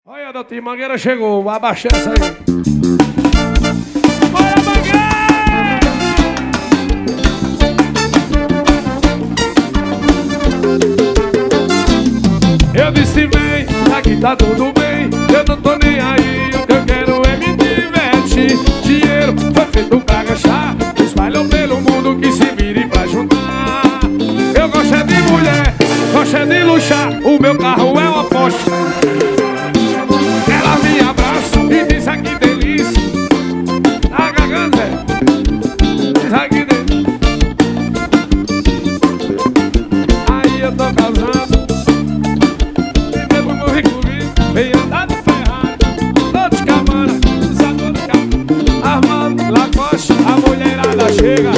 Olha, Doutor Mangueira chegou, abaixa essa aí. Bora, Mangueira! Eu disse vem, aqui tá tudo bem. Eu não tô nem aí, o que eu quero é me divertir. Dinheiro foi feito pra gastar, espalhou pelo mundo que se vire pra juntar. Eu gosto é de mulher, gosto é de luxar, o meu carro é uma Porsche. Ela me abraça e diz que delícia. Tá cagando, Zé? Diz que delícia. Aí eu tô causando. Vem ver pro meu rico vivo, vem andar de Ferrari. Tô de Cabana, usador de Cabana, Armando, Lacoste, a mulherada chega.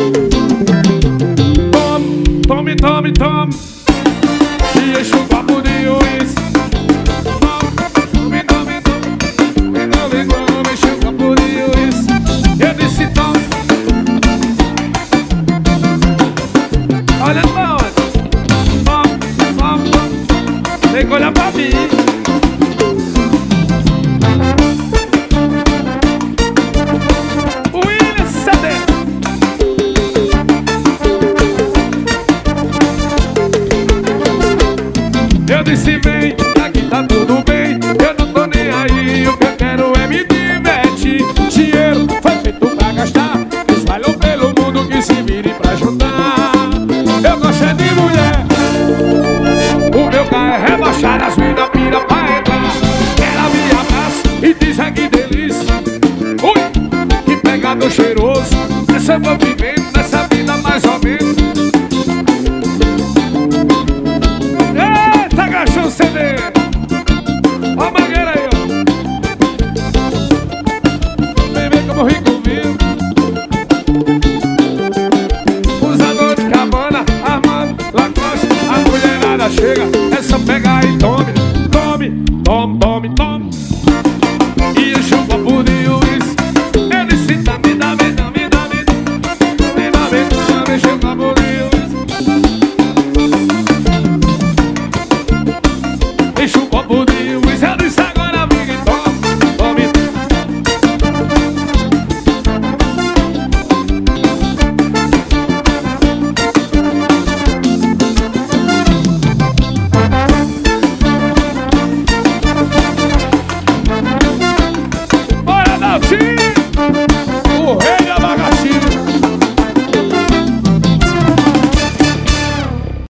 Tome, tome, tome. E enche o copo de uísque. Eu disse tome. Olha pra onde? Tome, tome, tome. Tem que olhar pra mim. William CD. Eu disse vem, aqui tá tudo bem. Eu não tô nem aí, o que eu quero é me divertir. Dinheiro foi feito pra gastar, espalhou pelo mundo que se vire pra juntar. Eu gosto é de mulher, o meu carro é rebaixado, as mina pira pra entrar. Ela me abraça e diz que delícia. Ui, que pegador cheiroso. Essa eu vou vivendo nessa vida mais ou menos. Eita, Gachão CD. Ó a Mangueira aí, ó. Vem ver como rico vivo. Usador de Cabana, Armando, Lacoste, a mulherada chega. É só pegar e tome, tome, tome, tome, tome. E enche um copo de uísque. Ele se dá, me dá, me dá, me dá, me dá. Me dá, me dá, enche um copo de uísque. Enche um copo de